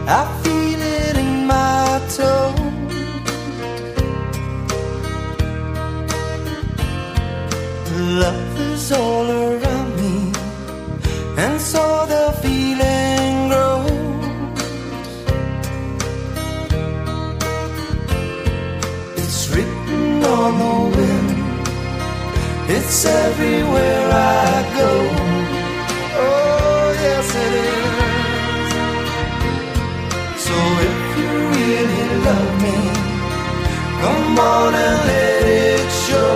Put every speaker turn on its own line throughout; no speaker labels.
I feel it in my toe. Love is all around me, and so the feeling grows. It's written on the wind, it's everywhere I go. Oh yes it is. So if you really love me, come on and let it show.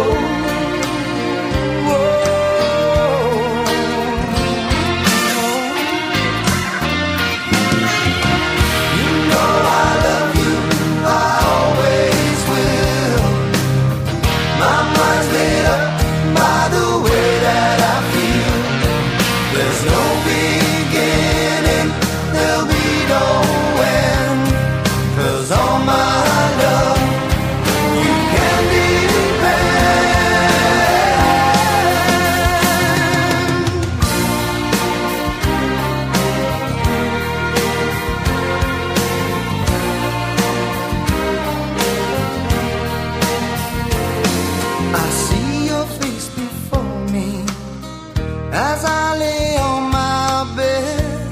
As I lay on my bed,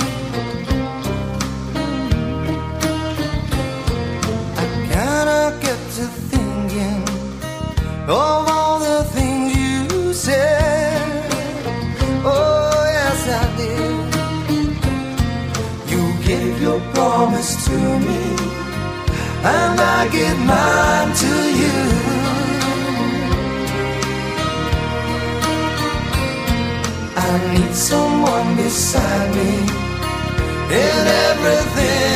I cannot get to thinking of all the things you said. Oh yes I did. You gave your promise to me, and I give mine to you. I need someone beside me in everything